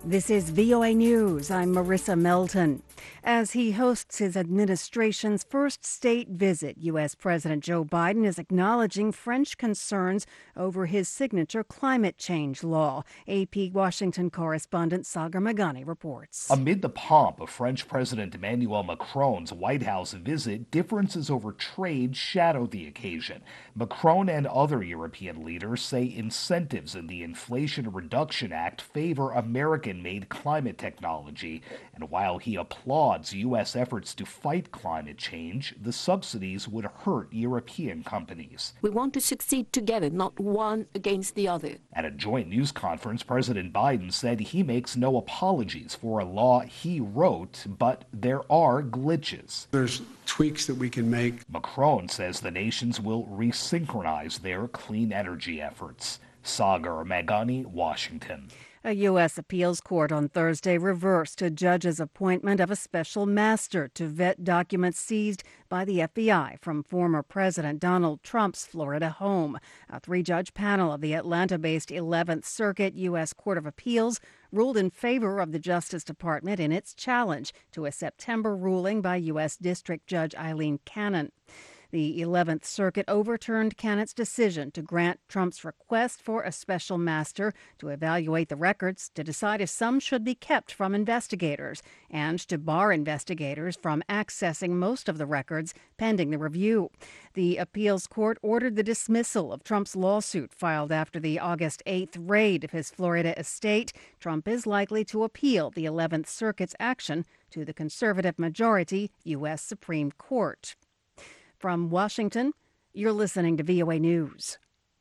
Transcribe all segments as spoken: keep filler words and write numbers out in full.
This is V O A News. I'm Marissa Melton. As he hosts his administration's first state visit, U S. President Joe Biden is acknowledging French concerns over his signature climate change law. A P Washington correspondent Sagar Meghani reports. Amid the pomp of French President Emmanuel Macron's White House visit, differences over trade shadow the occasion. Macron and other European leaders say incentives in the Inflation Reduction Act favor American-made climate technology. And while he applauds U S efforts to fight climate change, the subsidies would hurt European companies. We want to succeed together, not one against the other. At a joint news conference, President Biden said he makes no apologies for a law he wrote, but there are glitches. There's tweaks that we can make. Macron says the nations will resynchronize their clean energy efforts. Sagar Meghani, Washington. A U S appeals court on Thursday reversed a judge's appointment of a special master to vet documents seized by the F B I from former President Donald Trump's Florida home. A three-judge panel of the Atlanta-based eleventh Circuit U S. Court of Appeals ruled in favor of the Justice Department in its challenge to a September ruling by U S. District Judge Eileen Cannon. The eleventh Circuit overturned Cannone's decision to grant Trump's request for a special master to evaluate the records to decide if some should be kept from investigators and to bar investigators from accessing most of the records pending the review. The appeals court ordered the dismissal of Trump's lawsuit filed after the August eighth raid of his Florida estate. Trump is likely to appeal the eleventh Circuit's action to the conservative majority U S. Supreme Court. From Washington, you're listening to V O A News.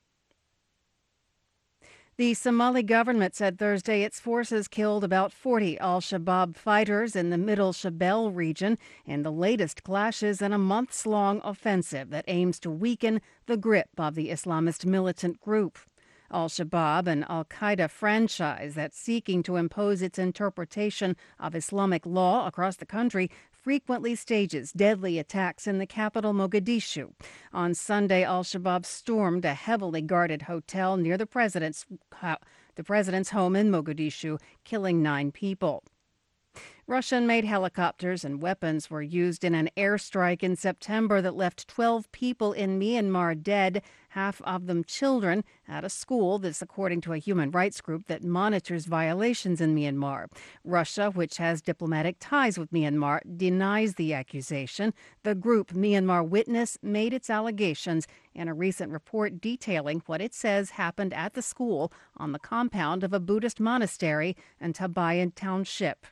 The Somali government said Thursday its forces killed about forty al-Shabaab fighters in the Middle Shabelle region in the latest clashes in a months-long offensive that aims to weaken the grip of the Islamist militant group. Al-Shabaab, an al-Qaeda franchise that's seeking to impose its interpretation of Islamic law across the country, frequently stages deadly attacks in the capital, Mogadishu. On Sunday, al-Shabaab stormed a heavily guarded hotel near the president's, the president's home in Mogadishu, killing nine people. Russian-made helicopters and weapons were used in an airstrike in September that left twelve people in Myanmar dead, half of them children, at a school. This according to a human rights group that monitors violations in Myanmar. Russia, which has diplomatic ties with Myanmar, denies the accusation. The group Myanmar Witness made its allegations in a recent report detailing what it says happened at the school on the compound of a Buddhist monastery in Tabayan Township.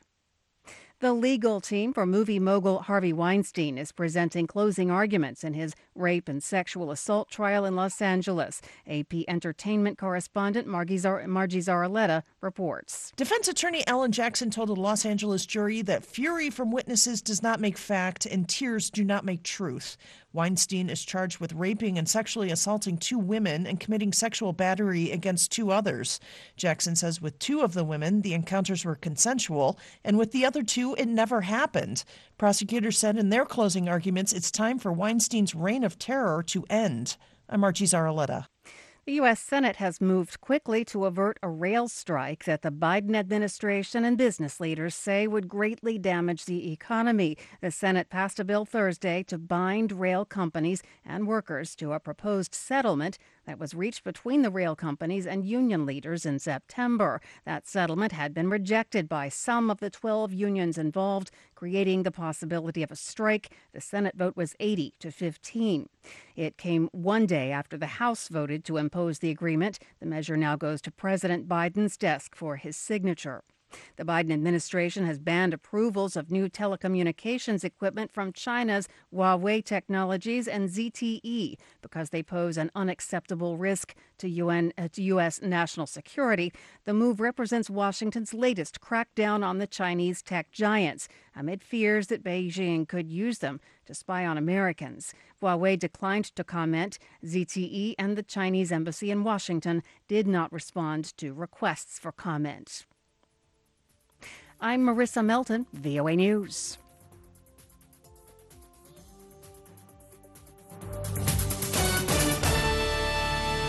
The legal team for movie mogul Harvey Weinstein is presenting closing arguments in his rape and sexual assault trial in Los Angeles. A P Entertainment correspondent Margie, Zar- Margie Zaraletta reports. Defense attorney Alan Jackson told a Los Angeles jury that fury from witnesses does not make fact and tears do not make truth. Weinstein is charged with raping and sexually assaulting two women and committing sexual battery against two others. Jackson says with two of the women, the encounters were consensual, and with the other two, it never happened. Prosecutors said in their closing arguments, it's time for Weinstein's reign of terror to end. I'm Archie Zaraletta. The U S. Senate has moved quickly to avert a rail strike that the Biden administration and business leaders say would greatly damage the economy. The Senate passed a bill Thursday to bind rail companies and workers to a proposed settlement that was reached between the rail companies and union leaders in September. That settlement had been rejected by some of the twelve unions involved, creating the possibility of a strike. The Senate vote was eighty to fifteen. It came one day after the House voted to impose the agreement. The measure now goes to President Biden's desk for his signature. The Biden administration has banned approvals of new telecommunications equipment from China's Huawei Technologies and Z T E because they pose an unacceptable risk to, U N, uh, to U S national security. The move represents Washington's latest crackdown on the Chinese tech giants amid fears that Beijing could use them to spy on Americans. Huawei declined to comment. Z T E and the Chinese embassy in Washington did not respond to requests for comment. I'm Marissa Melton, V O A News.